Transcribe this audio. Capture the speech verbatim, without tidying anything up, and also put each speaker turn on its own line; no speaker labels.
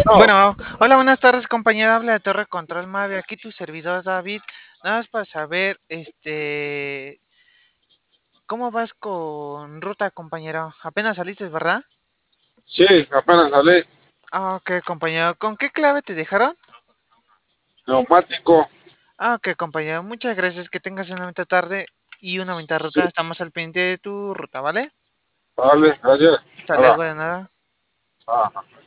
No,
Bueno, hola, buenas tardes, compañero. Habla de Torre Control Mave. Aquí tu servidor David. Nada más para saber, este, ¿cómo vas con ruta, compañero? Apenas saliste, ¿verdad?
sí, apenas salí.
Ah, ok, compañero. ¿Con qué clave te dejaron?
Neumático,
Ah, ok, compañero. Muchas gracias. Que tengas una bonita tarde y una bonita
sí,
ruta. Estamos al pendiente de tu ruta, ¿vale?
vale, gracias.
Hasta
Ahora,
luego, de nada.
ah.